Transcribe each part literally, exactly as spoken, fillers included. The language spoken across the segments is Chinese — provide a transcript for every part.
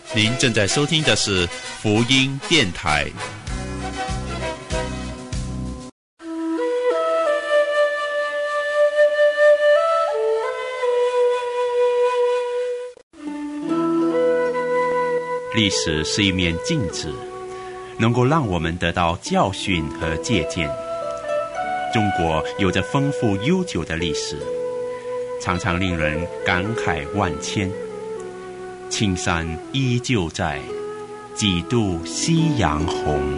您正在收听的是福音电台。历史是一面镜子，能够让我们得到教训和借鉴。中国有着丰富悠久的历史，常常令人感慨万千。青山依旧在，几度夕阳红。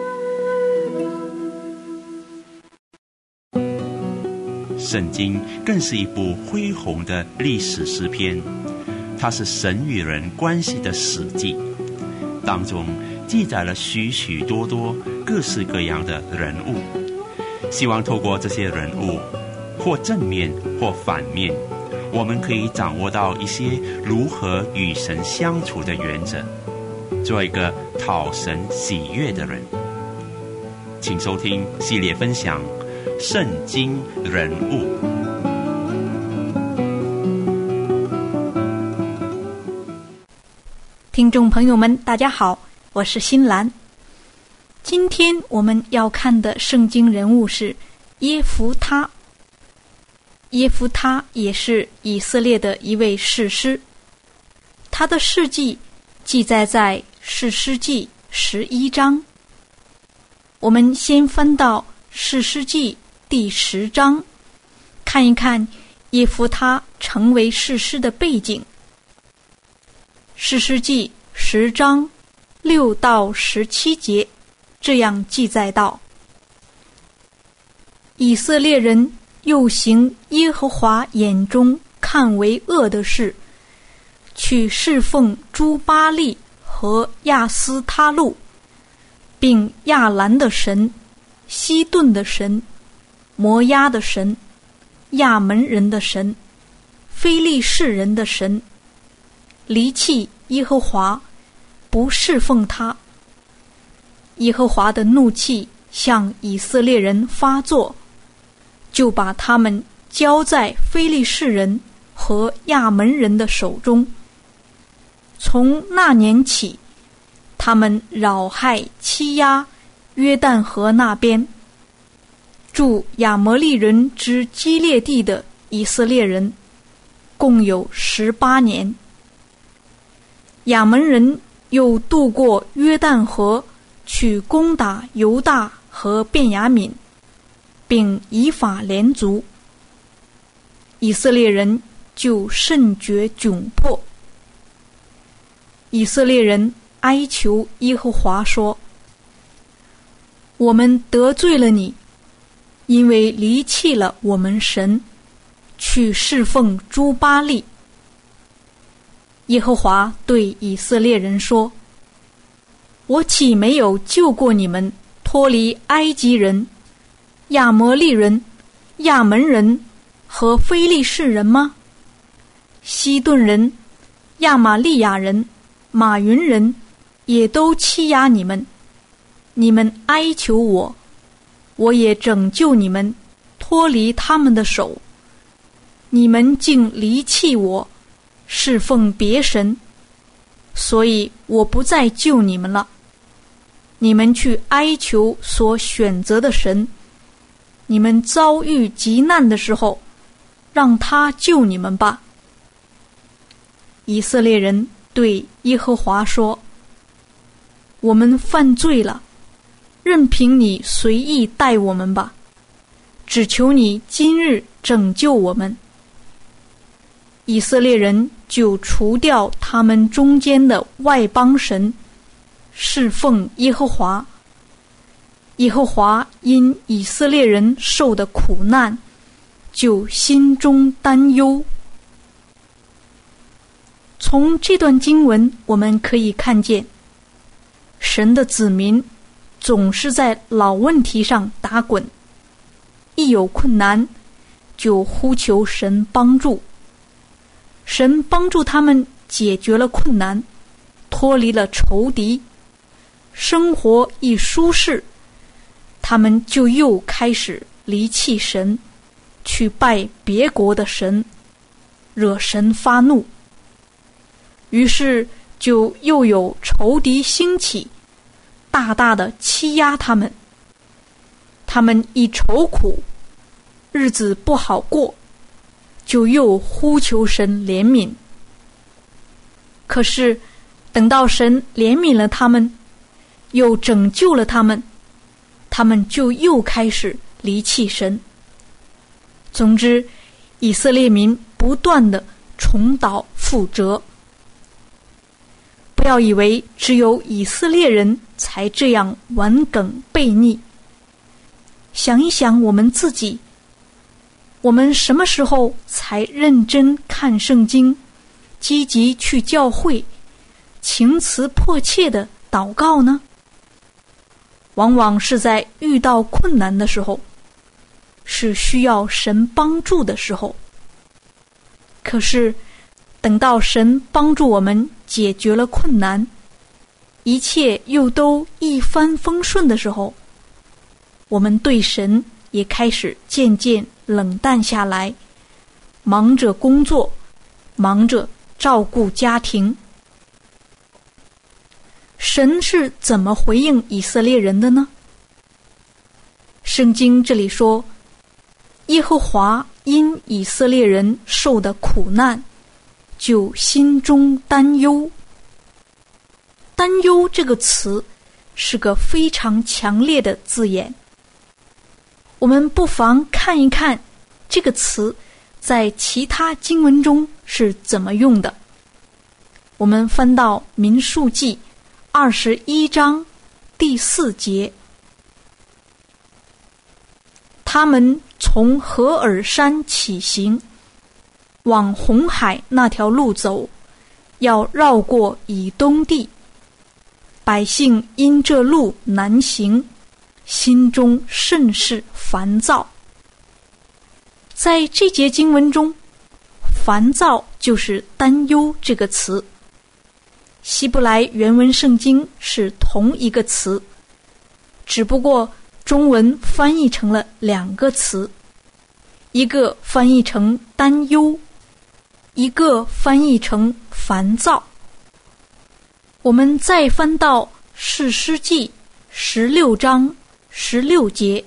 圣经更是一部恢宏的历史诗篇，它是神与人关系的史记，当中记载了许许多多各式各样的人物。希望透过这些人物，或正面或反面，我们可以掌握到一些如何与神相处的原则，做一个讨神喜悦的人。请收听系列分享《圣经人物》。 听众朋友们，大家好，我是新兰。今天我们要看的圣经人物是耶弗他。耶弗他也是以色列的一位士师，他的事迹记载在士师记十一章。我们先翻到士师记第十章，看一看耶弗他成为士师的背景。士师记十章六到十七节这样记载道：以色列人又行耶和华眼中看为恶的事，去侍奉诸巴力和亚斯他路，并亚兰的神、西顿的神、摩押的神、亚门人的神、非利士人的神，离弃耶和华，不侍奉他。耶和华的怒气向以色列人发作，就把他们交在非利士人和亚门人的手中。从那年起，他们扰害欺压约旦河那边住亚摩利人之基列地的以色列人，共有十八年。亚门人又渡过约旦河，去攻打犹大和便雅悯，并以法连族。以色列人就甚觉窘迫。以色列人哀求耶和华说：我们得罪了你，因为离弃了我们神，去侍奉诸巴力。耶和华对以色列人说：我岂没有救过你们脱离埃及人、亚摩利人、亚门人和非利士人吗？西顿人、亚玛利亚人、马云人也都欺压你们，你们哀求我，我也拯救你们脱离他们的手。你们竟离弃我，侍奉别神，所以我不再救你们了。你们去哀求所选择的神，你们遭遇急难的时候，让他救你们吧。以色列人对耶和华说：我们犯罪了，任凭你随意待我们吧，只求你今日拯救我们。以色列人就除掉他们中间的外邦神，侍奉耶和华。耶和华因以色列人受的苦难，就心中担忧。从这段经文我们可以看见，神的子民总是在老问题上打滚，一有困难就呼求神帮助。神帮助他们解决了困难，脱离了仇敌，生活一舒适，他们就又开始离弃神，去拜别国的神，惹神发怒。于是就又有仇敌兴起，大大的欺压他们。他们一愁苦，日子不好过，就又呼求神怜悯。可是等到神怜悯了他们，又拯救了他们，他们就又开始离弃神。总之，以色列民不断的重蹈覆辙。不要以为只有以色列人才这样顽梗悖逆。想一想我们自己，我们什么时候才认真看圣经，积极去教会，情辞迫切的祷告呢？往往是在遇到困难的时候，是需要神帮助的时候。可是等到神帮助我们解决了困难，一切又都一帆风顺的时候，我们对神也开始渐渐冷淡下来，忙着工作，忙着照顾家庭。神是怎么回应以色列人的呢？圣经这里说，耶和华因以色列人受的苦难，就心中担忧。担忧这个词是个非常强烈的字眼。我们不妨看一看这个词在其他经文中是怎么用的。我们翻到民数记二十一章第四节，他们从何珥山起行，往红海那条路走，要绕过以东地。百姓因这路难行，心中甚是烦躁。在这节经文中，烦躁就是担忧这个词。希伯来原文圣经是同一个词，只不过中文翻译成了两个词，一个翻译成担忧，一个翻译成烦躁。我们再翻到士师记十六章十六节，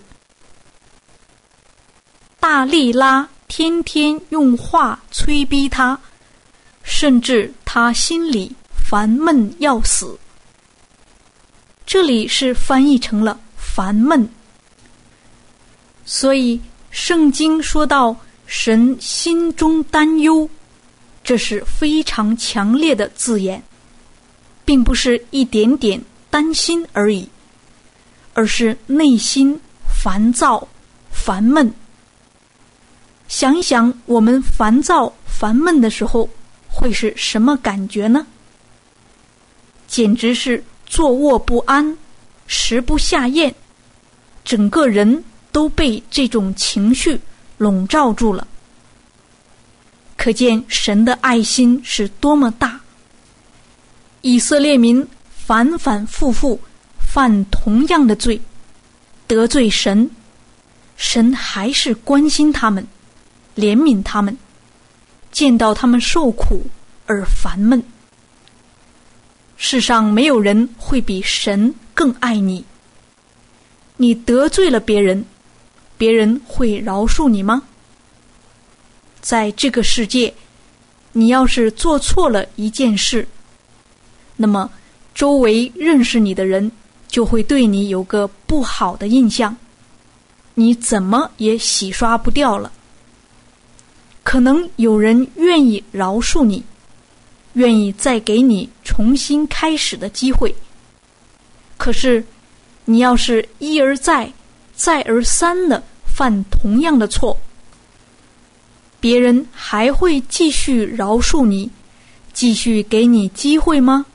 大利拉天天用话催逼他，甚至他心里烦闷要死。这里是翻译成了烦闷。所以圣经说到神心中担忧，这是非常强烈的字眼，并不是一点点担心而已，而是内心烦躁烦闷。想一想，我们烦躁烦闷的时候会是什么感觉呢？简直是坐卧不安，食不下咽，整个人都被这种情绪笼罩住了。可见神的爱心是多么大。以色列民反反复复犯同样的罪，得罪神，神还是关心他们，怜悯他们，见到他们受苦而烦闷。世上没有人会比神更爱你。你得罪了别人，别人会饶恕你吗？在这个世界，你要是做错了一件事，那么周围认识你的人就会对你有个不好的印象，你怎么也洗刷不掉了。可能有人愿意饶恕你，愿意再给你重新开始的机会，可是你要是一而再再而三的犯同样的错，别人还会继续饶恕你，继续给你机会吗？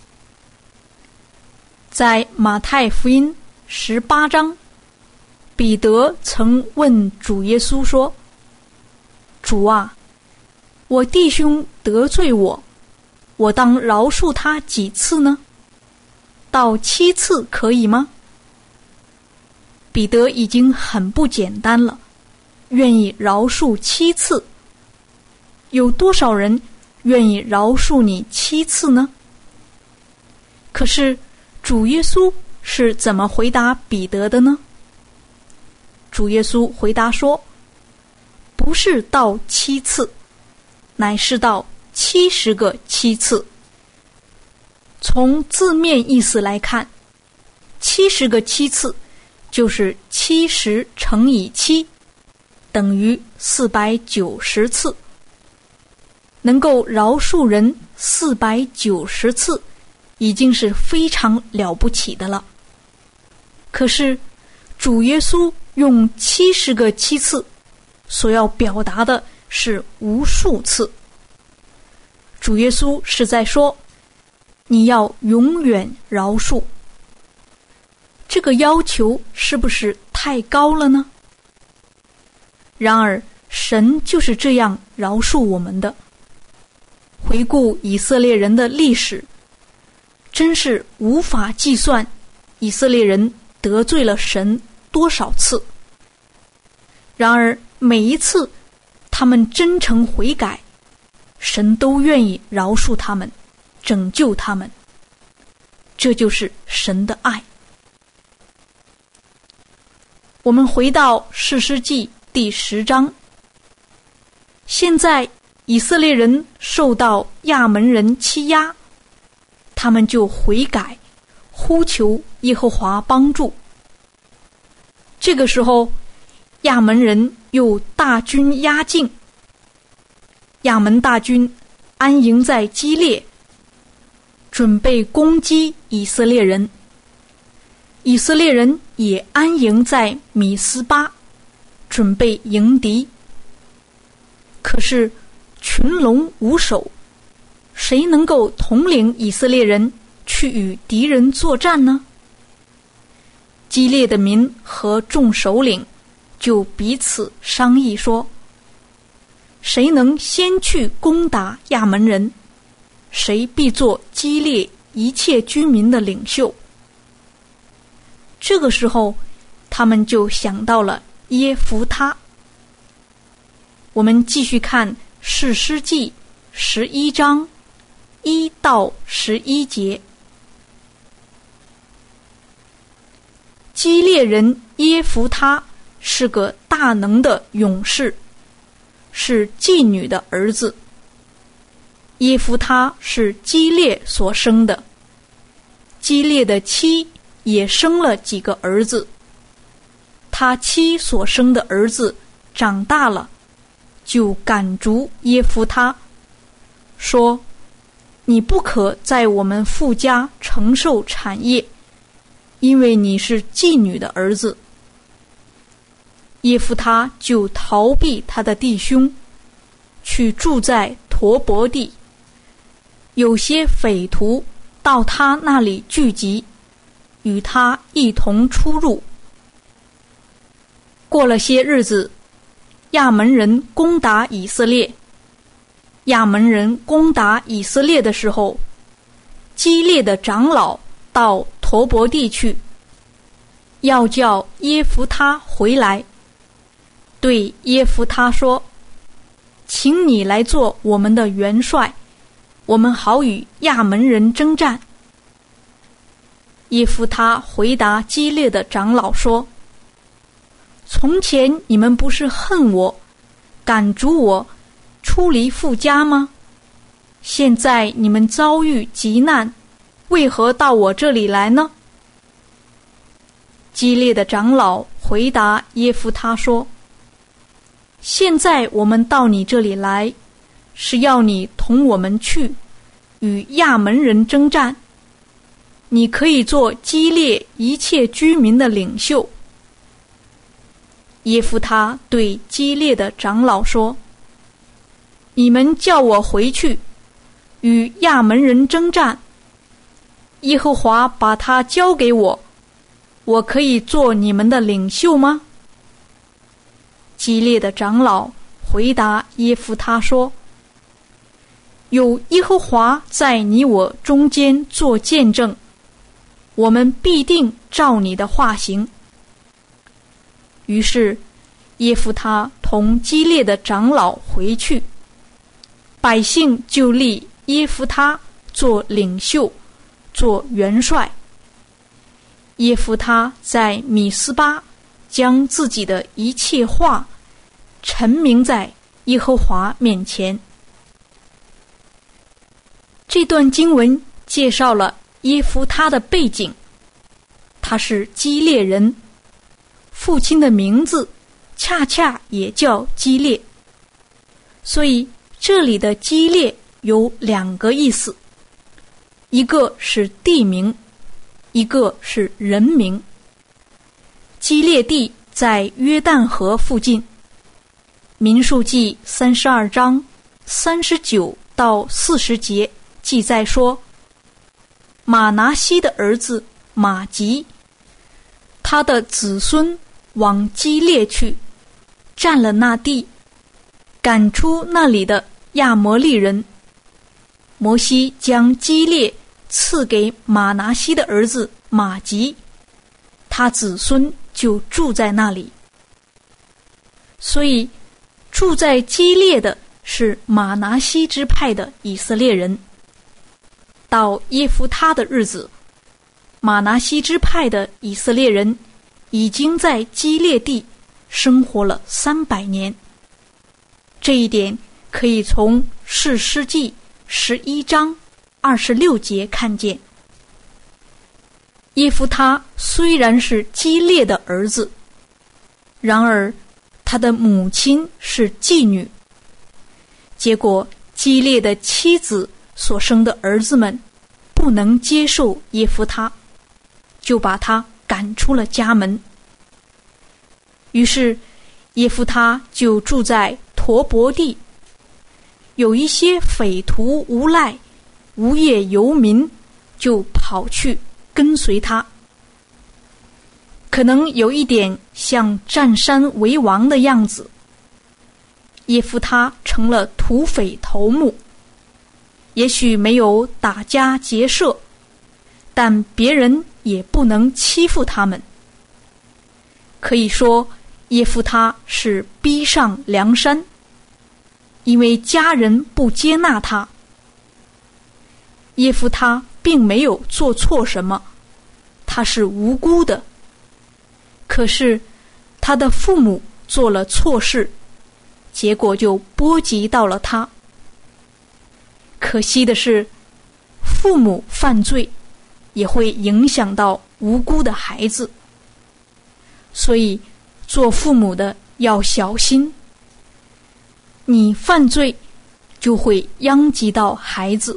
在马太福音十八章，彼得曾问主耶稣说，主啊，我弟兄得罪我，我当饶恕他几次呢？到七次可以吗？彼得已经很不简单了，愿意饶恕七次。有多少人愿意饶恕你七次呢？ 可是主耶稣是怎么回答彼得的呢？主耶稣回答说，不是到七次，乃是到七十个七次。从字面意思来看，七十个七次就是七十乘以七，等于四百九十次。能够饶恕人四百九十次，已经是非常了不起的了。可是主耶稣用七十个七次，所要表达的是无数次。主耶稣是在说，你要永远饶恕。这个要求是不是太高了呢？然而神就是这样饶恕我们的。回顾以色列人的历史，真是无法计算以色列人得罪了神多少次。然而每一次他们真诚悔改，神都愿意饶恕他们，拯救他们。这就是神的爱。我们回到士师记第十章，现在以色列人受到亚门人欺压，他们就悔改，呼求耶和华帮助。这个时候亚门人又大军压境，亚门大军安营在基列，准备攻击以色列人。以色列人也安营在米斯巴，准备迎敌。可是群龙无首，谁能够统领以色列人去与敌人作战呢？基列的民和众首领就彼此商议说，谁能先去攻打亚门人，谁必做基列一切居民的领袖。这个时候他们就想到了耶弗他。我们继续看士师记十一章一到十一节。基列人耶弗他是个大能的勇士，是妓女的儿子。耶弗他是基列所生的，基列的妻也生了几个儿子。他妻所生的儿子长大了，就赶逐耶弗他，说，你不可在我们父家承受产业，因为你是妓女的儿子。耶弗他就逃避他的弟兄，去住在陀伯地。有些匪徒到他那里聚集，与他一同出入。过了些日子，亚门人攻打以色列。亚门人攻打以色列的时候，基列的长老到陀伯地去，要叫耶弗他回来，对耶弗他说，请你来做我们的元帅，我们好与亚门人征战。耶弗他回答基列的长老说，从前你们不是恨我，赶逐我出离父家吗？现在你们遭遇急难，为何到我这里来呢？基列的长老回答耶弗他说，现在我们到你这里来，是要你同我们去与亚门人征战，你可以做基列一切居民的领袖。耶弗他对基列的长老说，你们叫我回去与亚门人征战，耶和华把他交给我，我可以做你们的领袖吗？基列的长老回答耶弗他说，有耶和华在你我中间做见证，我们必定照你的话行。于是耶弗他同基列的长老回去，百姓就立耶弗他做领袖， 做元帅。耶弗他在米斯巴将自己的一切话陈明在耶和华面前。这段经文介绍了耶弗他的背景，他是基列人，父亲的名字恰恰也叫基列，所以这里的基列有两个意思，一个是地名，一个是人名。基列地在约旦河附近，民数记三十二章三十九到四十节记载说，马拿西的儿子马吉，他的子孙往基列去，占了那地，赶出那里的亚摩利人。摩西将基列赐给马拿西的儿子马吉，他子孙就住在那里。所以住在基列的是马拿西支派的以色列人。到耶弗他的日子，马拿西支派的以色列人已经在基列地生活了三百年。这一点可以从士师记十一章二十六节看见。耶弗他虽然是基列的儿子，然而他的母亲是妓女，结果基列的妻子所生的儿子们不能接受耶弗他，就把他赶出了家门。于是耶弗他就住在陀伯地，有一些匪徒无赖无业游民就跑去跟随他，可能有一点像占山为王的样子。耶弗他成了土匪头目，也许没有打家劫舍，但别人也不能欺负他们。可以说耶弗他是逼上梁山，因为家人不接纳他。耶弗他并没有做错什么，他是无辜的，可是他的父母做了错事，结果就波及到了他。可惜的是，父母犯罪也会影响到无辜的孩子，所以做父母的要小心，你犯罪就会殃及到孩子。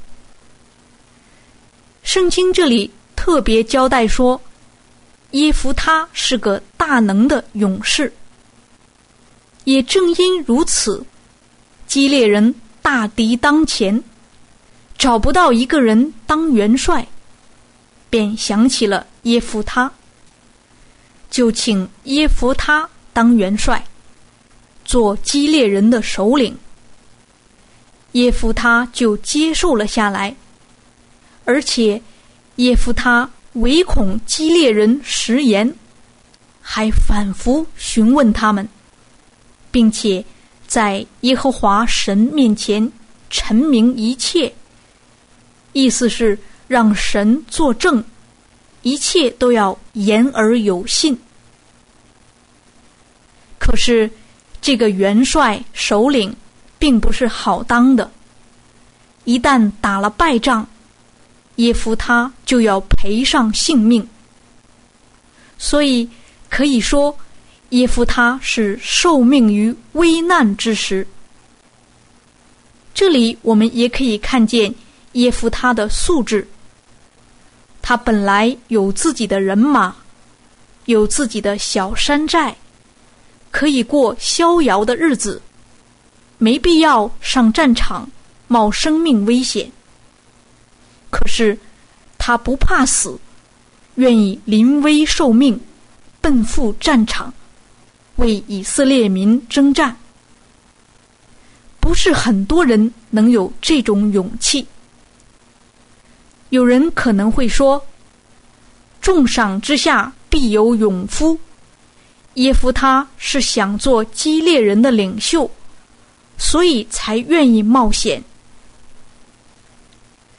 圣经这里特别交代说，耶弗他是个大能的勇士。也正因如此，基列人大敌当前，找不到一个人当元帅，便想起了耶弗他，就请耶弗他当元帅，做基列人的首领。耶弗他就接受了下来，而且耶弗他唯恐基列人食言，还反复询问他们，并且在耶和华神面前陈明一切，意思是让神作证，一切都要言而有信。可是这个元帅首领并不是好当的，一旦打了败仗，耶弗他就要赔上性命。所以可以说耶弗他是受命于危难之时。这里我们也可以看见耶弗他的素质，他本来有自己的人马，有自己的小山寨，可以过逍遥的日子，没必要上战场冒生命危险。可是他不怕死，愿意临危受命，奔赴战场，为以色列民征战。不是很多人能有这种勇气。有人可能会说，重赏之下必有勇夫，耶弗他是想做基列人的领袖，所以才愿意冒险。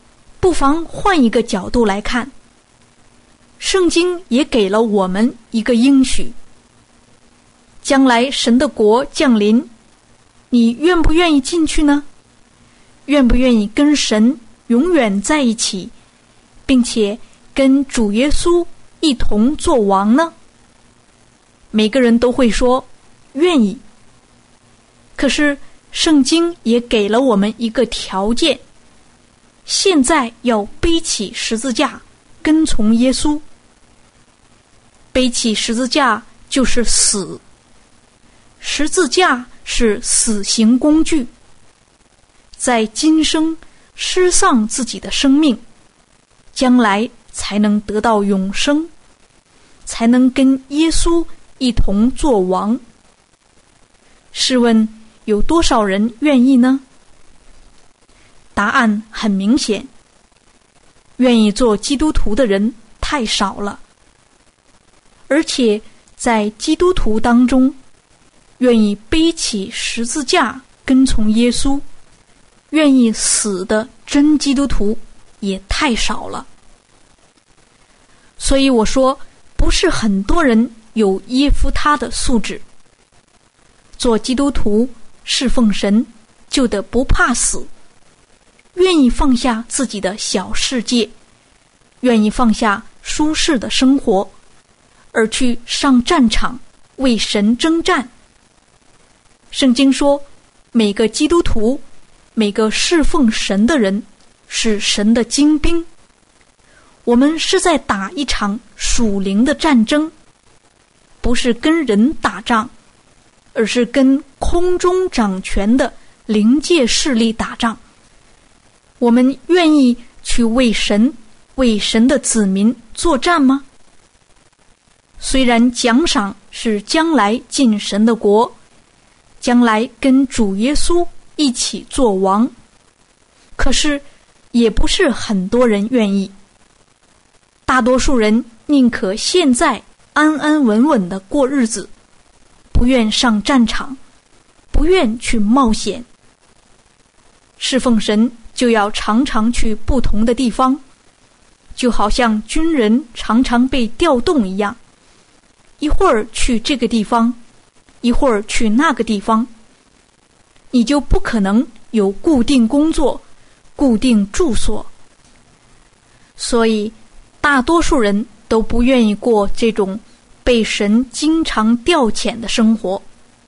不妨换一个角度来看，圣经也给了我们一个应许，将来神的国降临，你愿不愿意进去呢？愿不愿意跟神永远在一起，并且跟主耶稣一同做王呢？每个人都会说愿意。可是圣经也给了我们一个条件，现在要背起十字架跟从耶稣。背起十字架就是死，十字架是死刑工具，在今生失丧自己的生命，将来才能得到永生，才能跟耶稣一同做王。试问有多少人愿意呢？答案很明显，愿意做基督徒的人太少了。而且在基督徒当中，愿意背起十字架跟从耶稣，愿意死的真基督徒也太少了。所以我说，不是很多人有耶夫他的素质。做基督徒侍奉神，就得不怕死，愿意放下自己的小世界，愿意放下舒适的生活，而去上战场为神征战。圣经说，每个基督徒，每个侍奉神的人是神的精兵。我们是在打一场属灵的战争，不是跟人打仗，而是跟空中掌权的灵界势力打仗。我们愿意去为神、为神的子民作战吗？虽然奖赏是将来进神的国，将来跟主耶稣一起做王，可是也不是很多人愿意。大多数人宁可现在安安稳稳的过日子，不愿上战场，不愿去冒险。侍奉神就要常常去不同的地方，就好像军人常常被调动一样，一会儿去这个地方，一会儿去那个地方，你就不可能有固定工作、固定住所。所以大多数人都不愿意过这种被神经常调遣的生活。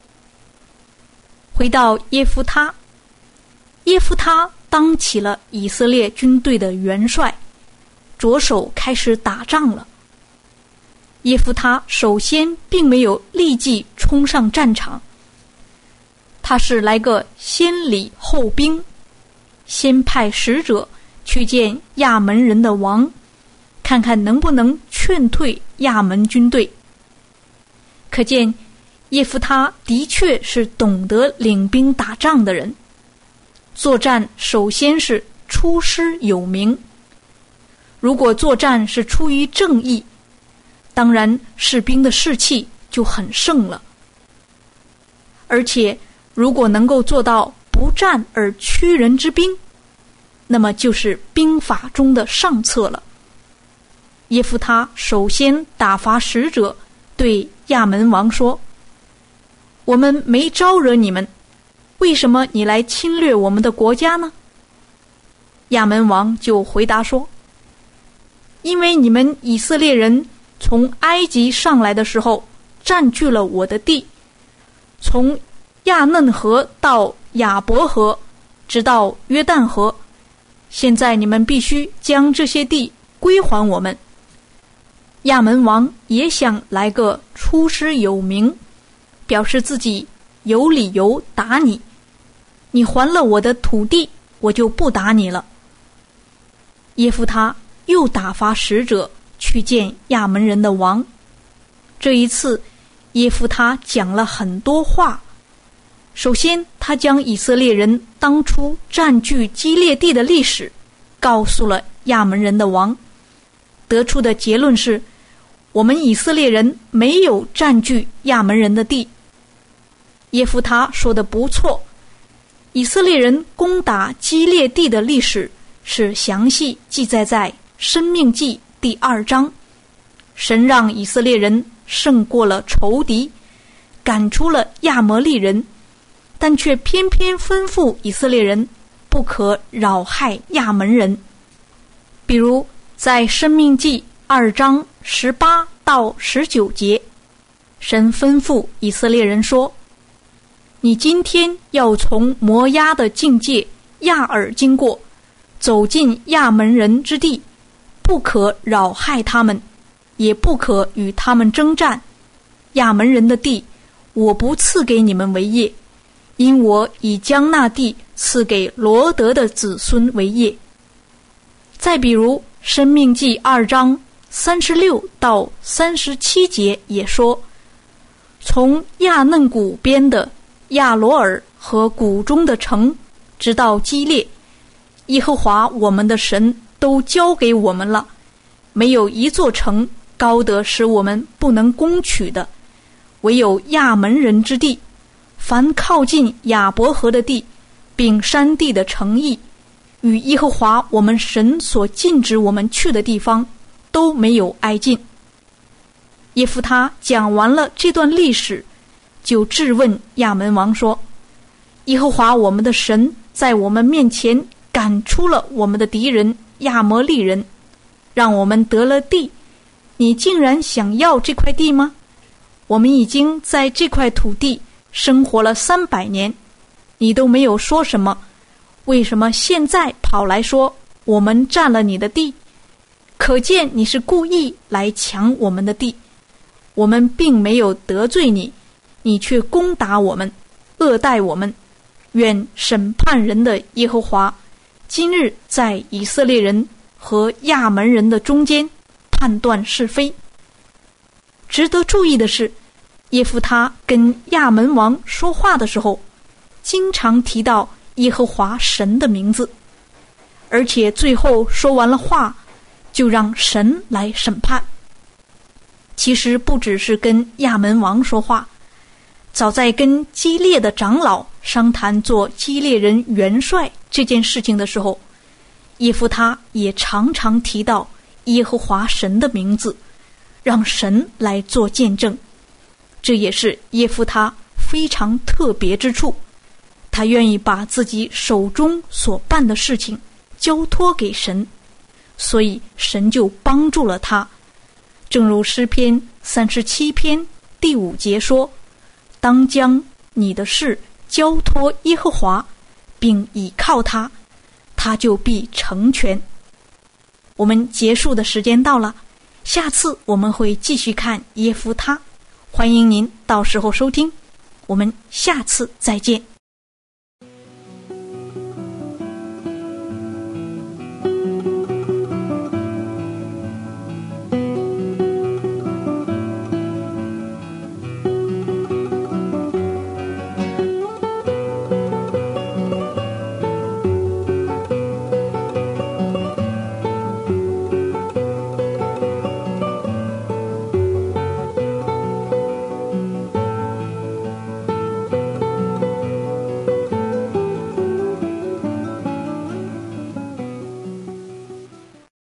回到耶夫他，耶夫他当起了以色列军队的元帅，着手开始打仗了。耶夫他首先并没有立即冲上战场，他是来个先礼后兵，先派使者去见亚门人的王，看看能不能劝退亚门军队。可见耶夫他的确是懂得领兵打仗的人，作战首先是出师有名。如果作战是出于正义，当然士兵的士气就很盛了。而且如果能够做到不战而屈人之兵，那么就是兵法中的上策了。耶夫他首先打发使者对亚门王说，我们没招惹你们，为什么你来侵略我们的国家呢？亚门王就回答说，因为你们以色列人从埃及上来的时候占据了我的地，从亚嫩河到亚伯河，直到约旦河，现在你们必须将这些地归还我们。亚门王也想来个出师有名，表示自己有理由打你，你还了我的土地，我就不打你了。耶夫他又打发使者去见亚门人的王，这一次耶夫他讲了很多话。首先他将以色列人当初占据基列地的历史告诉了亚门人的王，得出的结论是，我们以色列人没有占据亚门人的地。耶夫他说得不错，以色列人攻打基列地的历史是详细记载在申命记第二章。神让以色列人胜过了仇敌，赶出了亚摩利人，但却偏偏吩咐以色列人不可扰害亚门人。比如在申命记二章十八到十九节，神吩咐以色列人说，你今天要从摩押的境界亚尔经过，走进亚门人之地，不可扰害他们，也不可与他们征战。亚门人的地我不赐给你们为业，因我已将那地赐给罗德的子孙为业。再比如申命记二章三十六到三十七节也说，从亚嫩谷边的亚罗尔和谷中的城直到基列，耶和华我们的神都交给我们了，没有一座城高得使我们不能攻取的，唯有亚门人之地，凡靠近亚伯河的地，并山地的城邑，与耶和华我们神所禁止我们去的地方，都没有挨近。耶弗他讲完了这段历史，就质问亚门王说，耶和华我们的神在我们面前赶出了我们的敌人亚摩利人，让我们得了地，你竟然想要这块地吗？我们已经在这块土地生活了三百年，你都没有说什么，为什么现在跑来说我们占了你的地？可见你是故意来抢我们的地。我们并没有得罪你，你却攻打我们，恶待我们。愿审判人的耶和华今日在以色列人和亚门人的中间判断是非。值得注意的是，耶弗他跟亚门王说话的时候，经常提到耶和华神的名字，而且最后说完了话，就让神来审判。其实不只是跟亚门王说话，早在跟基列的长老商谈做基列人元帅这件事情的时候，耶弗他也常常提到耶和华神的名字，让神来做见证。这也是耶弗他非常特别之处，他愿意把自己手中所办的事情交托给神，所以神就帮助了他。正如诗篇三十七篇第五节说，当将你的事交托耶和华，并倚靠他，他就必成全。我们结束的时间到了，下次我们会继续看耶弗他，欢迎您到时候收听，我们下次再见。